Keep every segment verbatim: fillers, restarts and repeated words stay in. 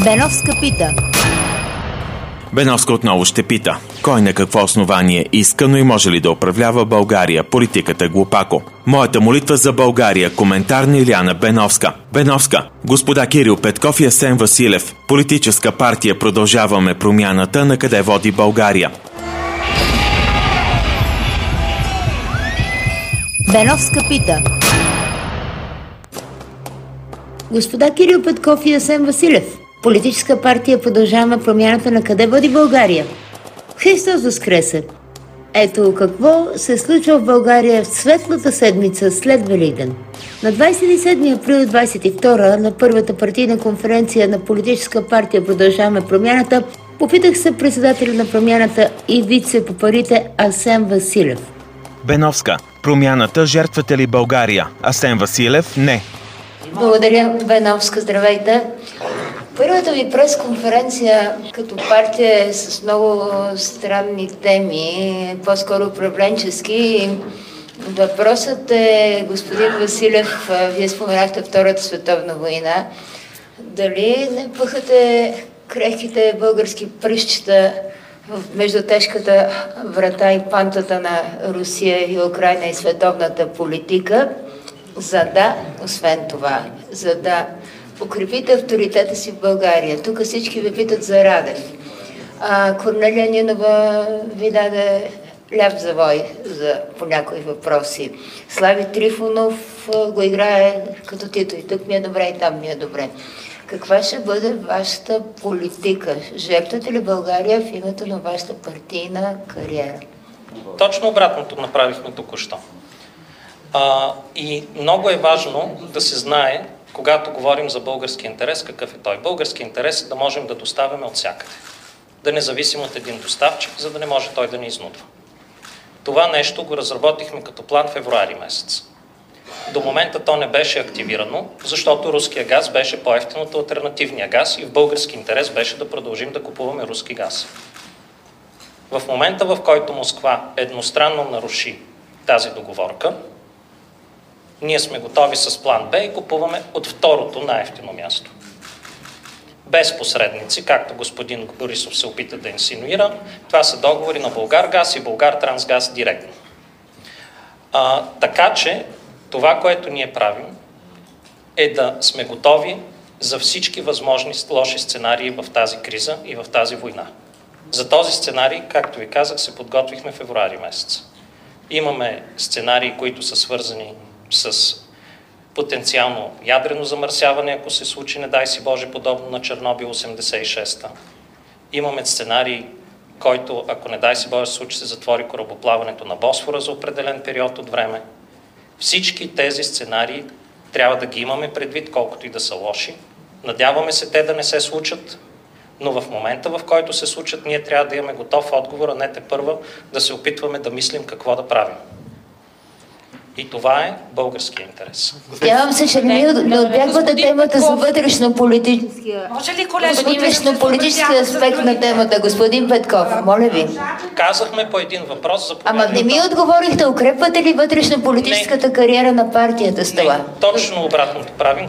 Беновска пита. Беновска отново ще пита. Кой на какво основание иска, но и може ли да управлява България? Политиката глупако. Моята молитва за България. Коментар на Илияна Беновска. Беновска. Господа Кирил Петков и Асен Василев. Политическа партия Продължаваме промяната. На къде води България? Беновска пита. Господа Кирил Петков и Асен Василев. Политическа партия Продължаваме промяната. На къде води България? Христос възкресе! Ето какво се случва в България в светлата седмица след Великден. На двадесет и седми април двадесет и втора на първата партийна конференция на Политическа партия Продължаваме промяната попитах се председателя на промяната и вице по парите Асен Василев. Беновска. Промяната жертвате ли България? Асен Василев – не. Благодаря, Беновска, здравейте. Първата ви пресконференция като партия е с много странни теми, по-скоро управленчески. Въпросът е, господин Василев, вие споменахте Втората световна война. Дали не пъхате крехките български пръстчета между тежката врата и пантата на Русия и Украйна и световната политика, за да, освен това, за да укрепите авторитета си в България? Тук всички ви питат за Радев. А Корнелия Нинова ви даде ляв завой за, по някои въпроси. Слави Трифонов го играе като Тито. И тук ми е добре, и там ми е добре. Каква ще бъде вашата политика? Жертвате ли България в името на вашата партийна кариера? Точно обратното направихме току-що. А, и много е важно да се знае, когато говорим за български интерес, какъв е той. Български интерес е да можем да доставяме от всякъде. Да не зависим от един доставчик, за да не може той да ни изнудва. Това нещо го разработихме като план февруари месец. До момента то не беше активирано, защото руския газ беше по-евтин от алтернативния газ и в български интерес беше да продължим да купуваме руски газ. В момента, в който Москва едностранно наруши тази договорка, ние сме готови с план Б и купуваме от второто най-евтино място. Без посредници, както господин Борисов се опита да инсинуира, това са договори на Булгаргаз и Булгартрансгаз директно. А, така че това, което ние правим, е да сме готови за всички възможни лоши сценарии в тази криза и в тази война. За този сценарий, както ви казах, се подготвихме в февруари месец. Имаме сценарии, които са свързани с потенциално ядрено замърсяване, ако се случи, не дай си Боже, подобно на Чернобил осемдесет и шеста. Имаме сценарий, който, ако не дай си Боже, се случи, се затвори корабоплаването на Босфора за определен период от време. Всички тези сценарии трябва да ги имаме предвид, колкото и да са лоши. Надяваме се те да не се случат, но в момента, в който се случат, ние трябва да имаме готов отговор, а не тепърва да се опитваме да мислим какво да правим. И това е българския интерес. Надявам се, че не, не отбягвате темата за вътрешно-политическия вътрешно-политическия аспект на темата, господин Петков. Моля ви. Казахме по един въпрос за Ама не ми отговорихте, укрепвате ли вътрешно-политическата кариера на партията с това? Не, точно обратното правим.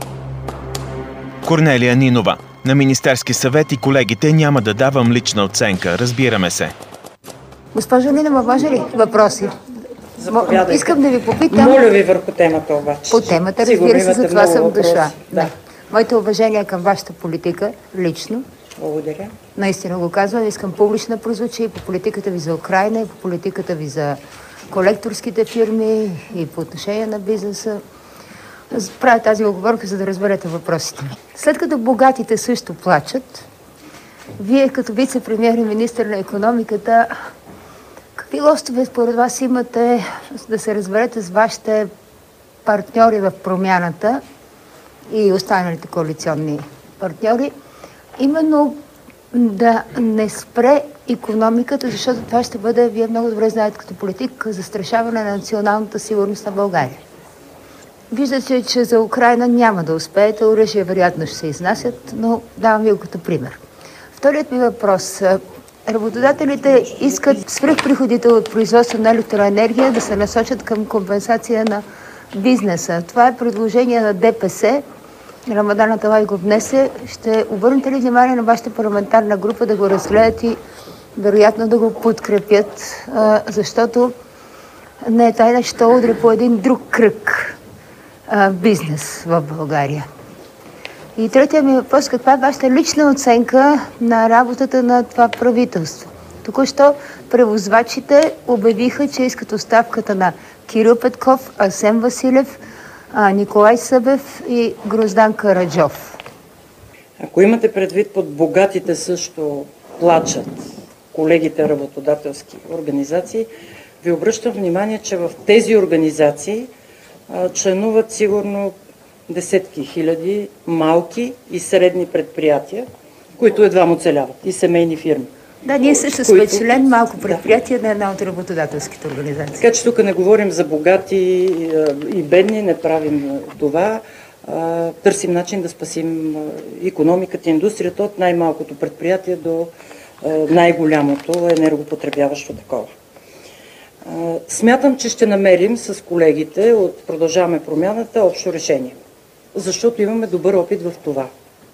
Корнелия Нинова. На Министерски съвет и колегите няма да давам лична оценка. Разбираме се. Госпожо Нинова, може ли въпроси? Заповядайте. Искам да ви попитам... Моля ви върху темата обаче. По темата, разбира се, за това съм дошла. Да. Моите уважения към вашата политика, лично. Благодаря. Наистина го казвам, искам публично да прозвучи и по политиката ви за Украйна, и по политиката ви за колекторските фирми, и по отношение на бизнеса. Правя тази оговорка, за да разберете въпросите ми. След като богатите също плачат, вие като вице-премиер и министър на икономиката, какви лостове според вас имате да се разберете с вашите партньори в промяната и останалите коалиционни партньори, именно да не спре икономиката, защото това ще бъде, вие много добре знаете като политик, застрашаване на националната сигурност на България. Виждате, че за Украйна няма да успеете, оръжия вероятно ще се изнасят, но давам ви го като пример. Вторият ми въпрос. Работодателите искат свръхприходите от производство на електроенергия да се насочат към компенсация на бизнеса. Това е предложение на ДПС Рамадан Аталай го внесе. Ще обърнете ли внимание на вашата парламентарна група да го разгледат и вероятно да го подкрепят, защото не е тайна, че то удря по един друг кръг бизнес в България. И третия ми въпрос: каква е вашата лична оценка на работата на това правителство? Току-що превозвачите обявиха, че искат оставката на Кирил Петков, Асен Василев, Николай Събев и Гроздан Караджов. Ако имате предвид под богатите също плачат колегите работодателски организации, ви обръщам внимание, че в тези организации а, членуват сигурно десетки хиляди малки и средни предприятия, които едва му целяват, и семейни фирми. Да, ние също сме които... член малко предприятие да. на една от работодателските организации. Така че тук не говорим за богати и бедни, не правим това. А, търсим начин да спасим икономиката, индустрията от най-малкото предприятие до а, най-голямото енергопотребяващо такова. А, смятам, че ще намерим с колегите от Продължаваме промяната общо решение, защото имаме добър опит в това.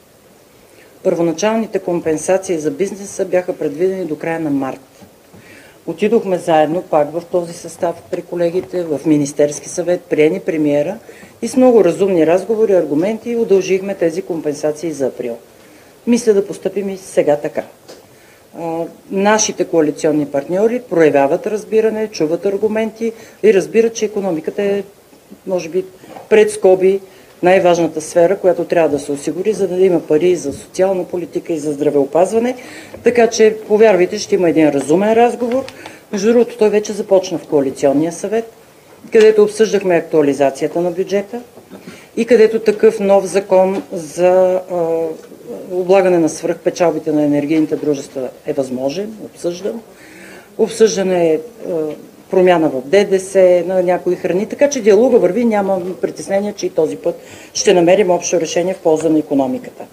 Първоначалните компенсации за бизнеса бяха предвидени до края на март. Отидохме заедно пак в този състав при колегите, в Министерски съвет, приени премиера и с много разумни разговори, аргументи удължихме тези компенсации за април. Мисля да постъпим и сега така. А, нашите коалиционни партньори проявяват разбиране, чуват аргументи и разбират, че икономиката е, може би, пред скоби най-важната сфера, която трябва да се осигури, за да има пари и за социална политика и за здравеопазване. Така че, повярвайте, ще има един разумен разговор. Между другото, той вече започна в коалиционния съвет, където обсъждахме актуализацията на бюджета и където такъв нов закон за а, облагане на свръхпечалбите на енергийните дружества е възможен, обсъждан. Обсъждане е а, промяна в ДДС на някои храни, така че диалога върви, няма притеснение, че и този път ще намерим общо решение в полза на икономиката.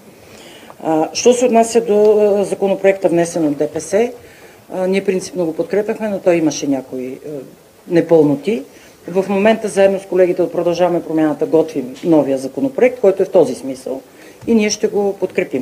А, що се отнася до а, законопроекта, внесен от ДПС, а, ние принципно го подкрепяхме, но той имаше някои а, непълноти. В момента заедно с колегите от Продължаваме промяната готвим новия законопроект, който е в този смисъл и ние ще го подкрепим.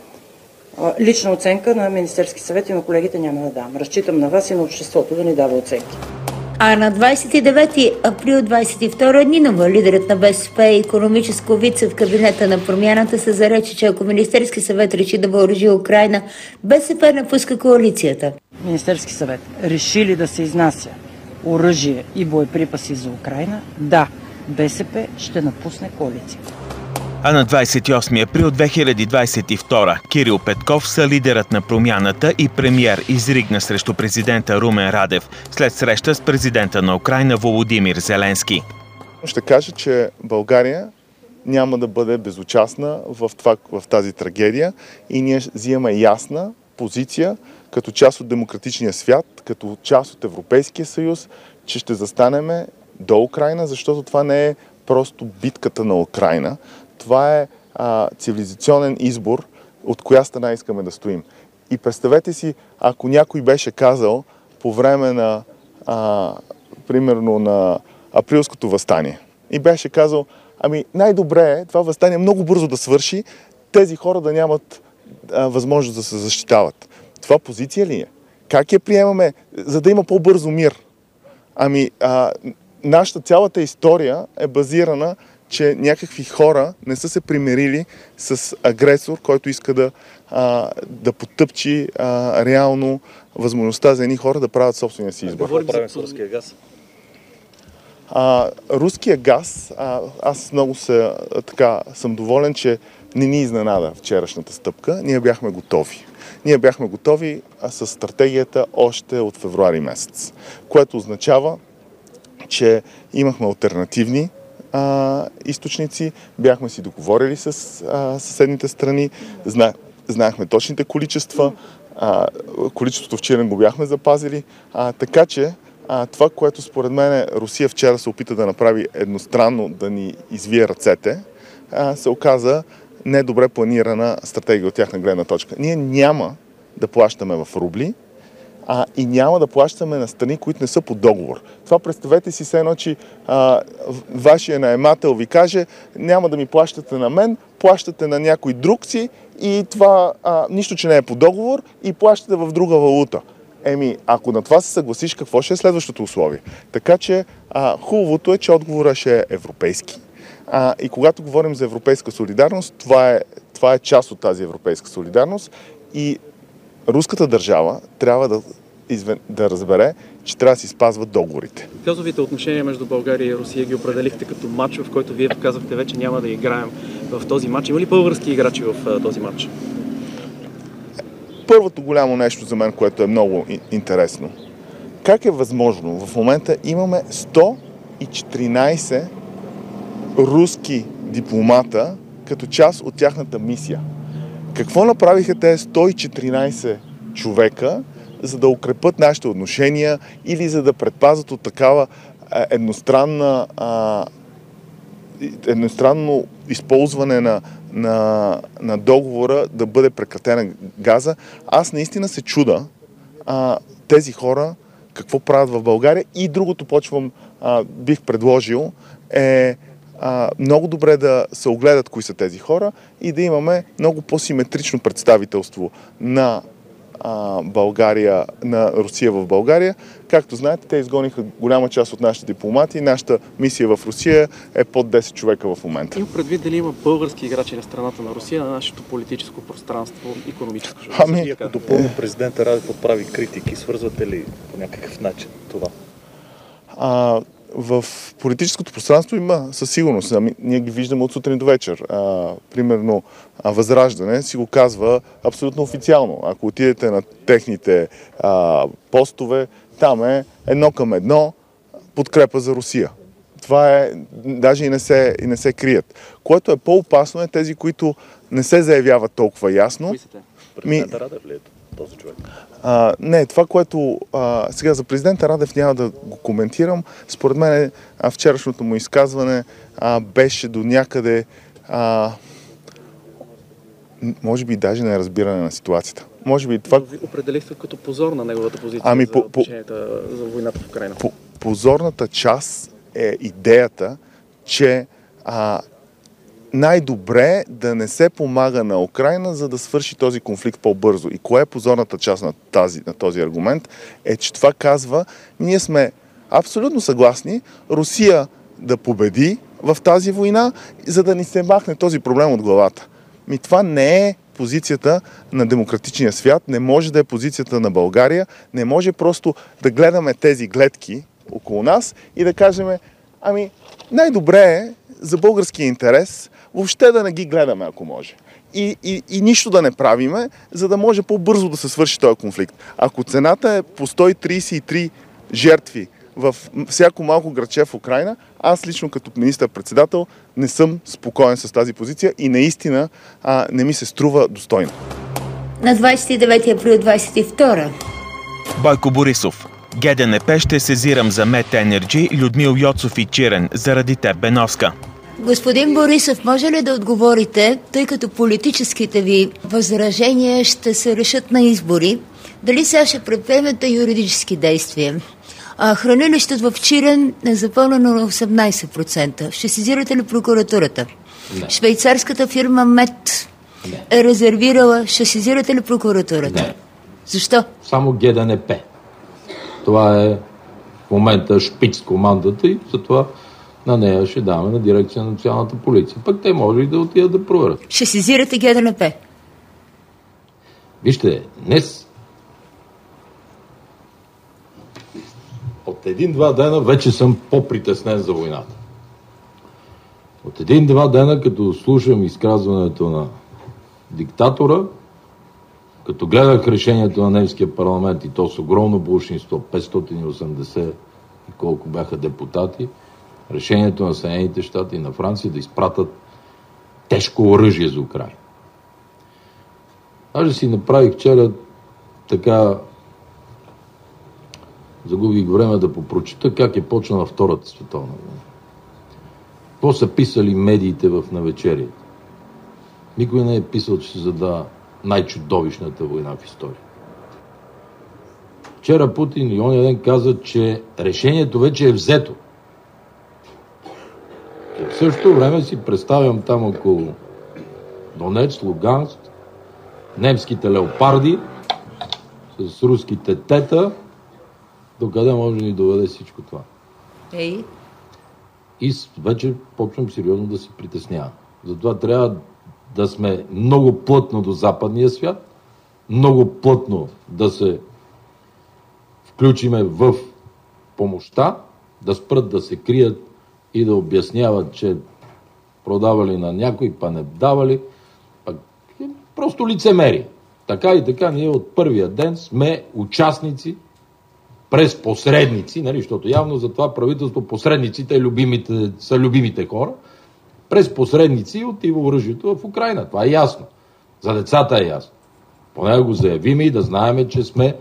А, лична оценка на Министерски съвет и на колегите няма да дам. Разчитам на вас и на обществото да ни дава оценки. А на двадесет и девети април двадесет и втора Нинова, лидерът на БСП и икономическо вице в кабинета на промяната, се зарече, че ако Министерски съвет реши да въоръжи Украйна, БСП напуска коалицията. Министерски съвет реши ли да се изнася оръжие и боеприпаси за Украйна? Да, БСП ще напусне коалицията. А на двадесет и осми април две хиляди двадесет и втора Кирил Петков, сълидерът на промяната и премиер, изригна срещу президента Румен Радев след среща с президента на Украйна Володимир Зеленски. Ще кажа, че България няма да бъде безучастна в, това, в тази трагедия и ние взимаме ясна позиция като част от демократичния свят, като част от Европейския съюз, че ще застанем до Украйна, защото това не е просто битката на Украйна. Това е а, цивилизационен избор, от коя страна искаме да стоим. И представете си, ако някой беше казал по време на, а, примерно, на априлското въстание и беше казал, ами най-добре е това въстание много бързо да свърши, тези хора да нямат а, възможност да се защитават. Това позиция ли е? Как я приемаме, за да има по-бързо мир? Ами, а, нашата цялата история е базирана, че някакви хора не са се примирили с агресор, който иска да, а, да потъпчи а, реално възможността за едни хора да правят собствения си избор. Какво правим с руския газ? А, руския газ, а, аз много се, така, съм доволен, че не ни изненада вчерашната стъпка. Ние бяхме готови. Ние бяхме готови а, с стратегията още от февруари месец, което означава, че имахме алтернативни а, източници, бяхме си договорили с а, съседните страни, зна, знаехме точните количества, а, количеството в Чирен го бяхме запазили, а, така че а, това, което според мен Русия вчера се опита да направи едностранно, да ни извие ръцете, а, се оказа недобре планирана стратегия от тяхна гледна точка. Ние няма да плащаме в рубли, а, и няма да плащаме на страни, които не са по договор. Това представете си се едно, че а, вашия наемател ви каже, няма да ми плащате на мен, плащате на някой друг си и това а, нищо, че не е по договор и плащате в друга валута. Еми, ако на това се съгласиш, какво ще е следващото условие? Така че а, хубавото е, че отговорът ще е европейски. А, и когато говорим за европейска солидарност, това е, това е част от тази европейска солидарност и руската държава трябва да, извен, да разбере, че трябва да си спазват договорите. Газовите отношения между България и Русия ги определихте като матч, в който вие казахте вече няма да играем в този матч. Има ли български играчи в този матч? Първото голямо нещо за мен, което е много интересно. Как е възможно? В момента имаме сто и четиринайсет руски дипломата като част от тяхната мисия. Какво направиха тези сто и четиринайсет човека, за да укрепят нашите отношения или за да предпазят от такава едностранна, а, едностранно използване на, на, на договора да бъде прекратена газа? Аз наистина се чуда а, тези хора какво правят в България. И другото почвам, а, бих предложил, е а, много добре да се огледат кои са тези хора и да имаме много по-симетрично представителство на а, България, на Русия в България. Както знаете, те изгониха голяма част от нашите дипломати. Нашата мисия в Русия е под десет човека в момента. Има предвид дали има български играчи на страната на Русия, на нашето политическо пространство, икономическо? Ами, допълно президента Радев отправи критики. Свързвате ли по някакъв начин това? А, в политическото пространство има със сигурност. Ами, ние ги виждаме от сутрин до вечер. А, примерно а, Възраждане си го казва абсолютно официално. Ако отидете на техните а, постове, там е едно към едно подкрепа за Русия. Това е, даже и не се, и не се крият. Което е по-опасно е тези, които не се заявяват толкова ясно. Кои са те? Президента Радев ли е този човек? А, не, това, което а, сега за президента Радев няма да го коментирам. Според мен а, вчерашното му изказване а, беше до някъде а, може би даже неразбиране на ситуацията. Може би това... Ви определихте като позор на неговата позиция ами, за, по, по, за войната в Украйна. По, позорната част е идеята, че а, най-добре да не се помага на Украйна, за да свърши този конфликт по-бързо. И кое е позорната част на, тази, на този аргумент? Е, че това казва, ние сме абсолютно съгласни Русия да победи в тази война, за да ни се махне този проблем от главата. Ми това не е позицията на демократичния свят, не може да е позицията на България, не може просто да гледаме тези гледки около нас и да кажем, ами най-добре е за българския интерес въобще да не ги гледаме, ако може. И, и, и нищо да не правиме, за да може по-бързо да се свърши този конфликт. Ако цената е по сто трийсет и три жертви в всяко малко градче в Украйна, аз лично като министър-председател не съм спокоен с тази позиция и наистина а, не ми се струва достойно. На двадесет и девети април двадесет и втора. Бойко Борисов. ГДНП ще сезирам за Мет Енерджи, Людмил Йоцов и Чирен заради теб, Беновска. Господин Борисов, може ли да отговорите, тъй като политическите ви възражения ще се решат на избори, дали сега ще предприемете юридически действия? А хранилището в Чирен е запълнено на осемнайсет процента. Ще сезирате ли прокуратурата? Не. Швейцарската фирма Мет не. е резервирала. Ще сезирате ли прокуратурата? Не. Защо? Само ГДНП. Това е в момента шпиц командата и затова на нея ще даваме на дирекция на националната полиция. Пък те може и да отидат да проверят. Ще сезирате ГДНП? Вижте, днес от един-два дена вече съм по-притеснен за войната. От един-два дена, като слушам изказването на диктатора, като гледах решението на немския парламент и то с огромно болшинство, петстотин и осемдесет и колко бяха депутати, решението на Съединените щати и на Франция да изпратят тежко оръжие за Украйна. Аз си направих вчера така, загубих време да попрочита как е почнала Втората световна война. Какво са писали медиите в навечерието? Никой не е писал, че се задава най-чудовищната война в история. Вчера Путин и ония ден каза, че решението вече е взето. И в същото време си представям там около Донецк, Луганск, немските леопарди с руските тета, докъде може да ни доведе всичко това. Ей. И вече почвам сериозно да се притеснявам. Затова трябва да сме много плътно до западния свят, много плътно да се включиме в помощта, да спрат да се крият и да обясняват, че продавали на някой, па не давали. Пак, просто лицемери. Така и така ние от първия ден сме участници през посредници, нали, защото явно за това правителство посредниците любимите, са любимите хора, през посредници отива оръжието в Украйна. Това е ясно. За децата е ясно. Поне да го заявим и да знаем, че сме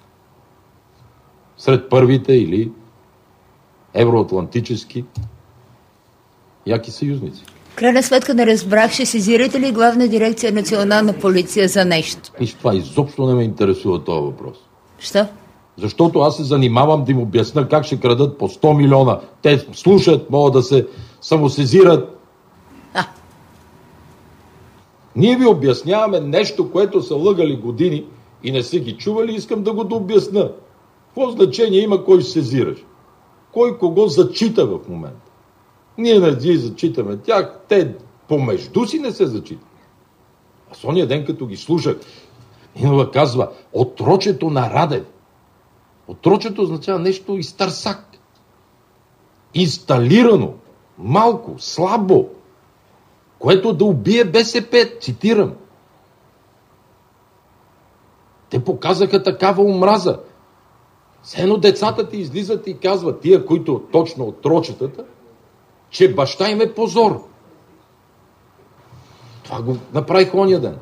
сред първите или евроатлантически яки съюзници. Крайна сметка не разбрах, ще сезирате ли Главна дирекция Национална полиция за нещо? Нищо, това изобщо не ме интересува този въпрос. Що? Защото аз се занимавам да им обясна как ще крадат по сто милиона. Те слушат, могат да се самосезират. А. Ние ви обясняваме нещо, което са лъгали години и не са ги чували, искам да го да обясна. Какво значение има кой се сезираш? Кой кого зачита в момента? Ние не ги зачитаме тях, те помежду си не се зачитат. А с ония ден, като ги слушах, Нинова казва, отрочето на Радев. Отрочето означава нещо изтърсак. Инсталирано, малко, слабо, което да убие БСП, цитирам. Те показаха такава омраза. Все едно децата ти излизат и казват, тия, които точно от трочетата, че баща им е позор. Това го направих ония ден.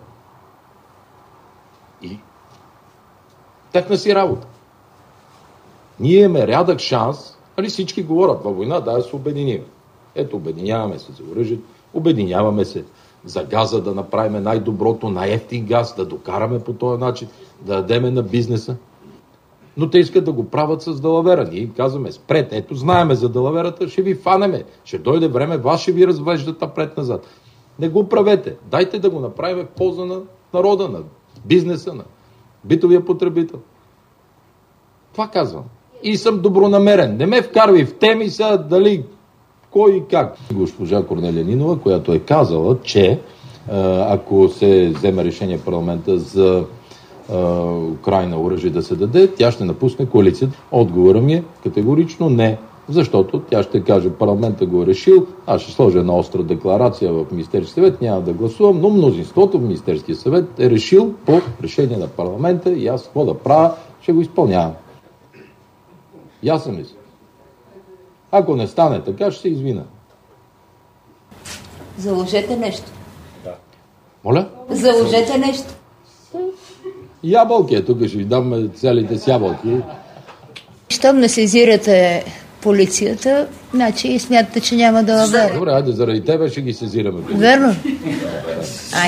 И тъкна си работа. Ние имаме рядък шанс, али всички говорят във война, да се обединим. Ето, обединяваме се за оръжието, обединяваме се за газа, да направим най-доброто, най-ефтин газ, да докараме по този начин, да дадеме на бизнеса. Но те искат да го правят с далавера. Ние им казваме, спрете, ето знаеме за далаверата, ще ви фанеме. Ще дойде време, вас ще ви развеждат напред-назад. Не го правете. Дайте да го направим в полза на народа, на бизнеса, на битовия потребител. Това казвам. И съм добронамерен. Не ме вкарвай в теми сега дали кой и как. Госпожа Корнелия Нинова, която е казала, че ако се вземе решение в парламента за Украйна оръжие да се даде, тя ще напусне коалицията. Отговорът ми е категорично не, защото тя ще каже, парламента го е решил, аз ще сложа една остра декларация в Министерския съвет, няма да гласувам, но мнозинството в Министерския съвет е решил по решение на парламента и аз какво да правя, ще го изпълнявам. Ясен ли си? Ако не стане така, ще се извина. Заложете нещо. Моля? Заложете нещо. Ябълки, тук ще ви дам целите с ябълки. Щом не сезирате полицията, значи смятате, че няма да лавера. Добре, айде, заради тебе ще ги сезираме. Верно? Ай.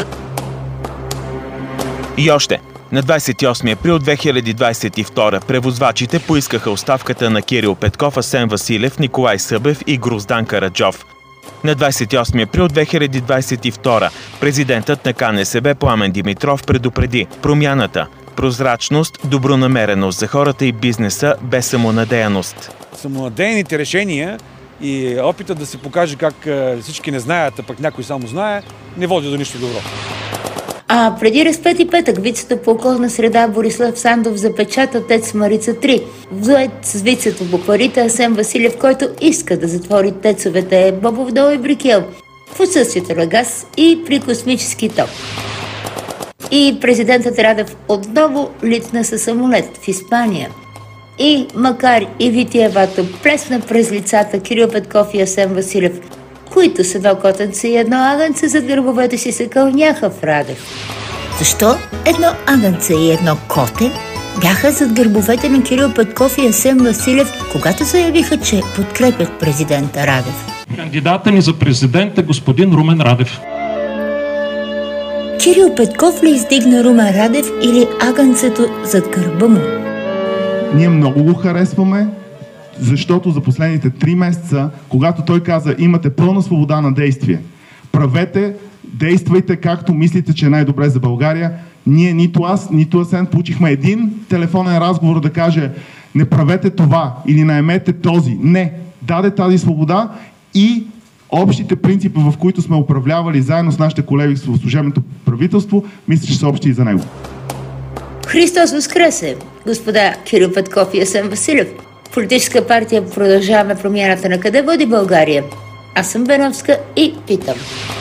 И още. На двадесет и осми април две хиляди двадесет и втора превозвачите поискаха оставката на Кирил Петков, Асен Василев, Николай Събев и Гроздан Караджов. На двадесет и осми април две хиляди двадесет и втора президентът на КНСБ Пламен Димитров предупреди промяната, прозрачност, добронамереност за хората и бизнеса без самонадеяност. Самонадеяните решения и опита да се покаже как всички не знаят, а пък някой само знае, не води до нищо добро. А преди Разпети петък вицата по околна среда Борислав Сандов запечата ТЕЦ Марица три. Дует с вицата букварите Асен Василев, който иска да затвори тецовете Бобов дол и Брикел в отсъствието на газ и при космически ток. И президентът Радев отново литна със самолет в Испания. И макар и витиевато плесна през лицата Кирил Петков и Асен Василев, които с едно котенце и едно агънце зад гърбовете си се кълняха в Радев. Защо едно агънце и едно коте бяха зад гърбовете на Кирил Петков и Асен Василев, когато заявиха, че подкрепят президента Радев? Кандидата ни за президент е господин Румен Радев. Кирил Петков ли издигна Румен Радев или агънцето зад гърба му? Ние много го харесваме, защото за последните три месеца, когато той каза, имате пълна свобода на действие, правете, действайте както мислите, че е най-добре за България, ние, нито аз, нито Асен, получихме един телефонен разговор да каже, не правете това или наемете този. Не, даде тази свобода и общите принципи, в които сме управлявали заедно с нашите колеги в служебното правителство, мисля, че са общи и за него. Христос Воскресе! Господа Кирил Петков и Асен Василев. Политическа партия Продължаваме промяната на къде води България? Аз съм Беновска и питам.